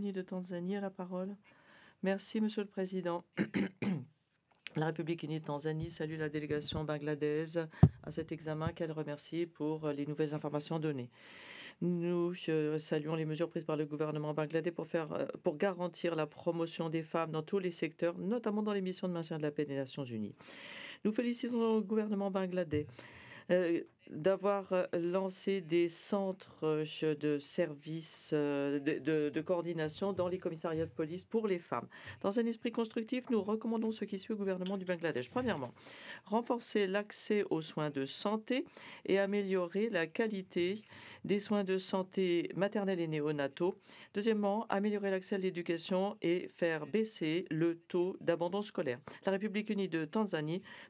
unie de Tanzanie a la parole. Merci, Monsieur le Président. La République unie de Tanzanie salue la délégation bangladaise à cet examen qu'elle remercie pour les nouvelles informations données. Nous saluons les mesures prises par le gouvernement bangladais pour garantir la promotion des femmes dans tous les secteurs, notamment dans les missions de maintien de la paix des Nations unies. Nous félicitons le gouvernement bangladais d'avoir lancé des centres de services de coordination dans les commissariats de police pour les femmes. Dans un esprit constructif, nous recommandons ce qui suit au gouvernement du Bangladesh. Premièrement, renforcer l'accès aux soins de santé et améliorer la qualité des soins de santé maternelle et néonataux. Deuxièmement, améliorer l'accès à l'éducation et faire baisser le taux d'abandon scolaire. La République unie de Tanzanie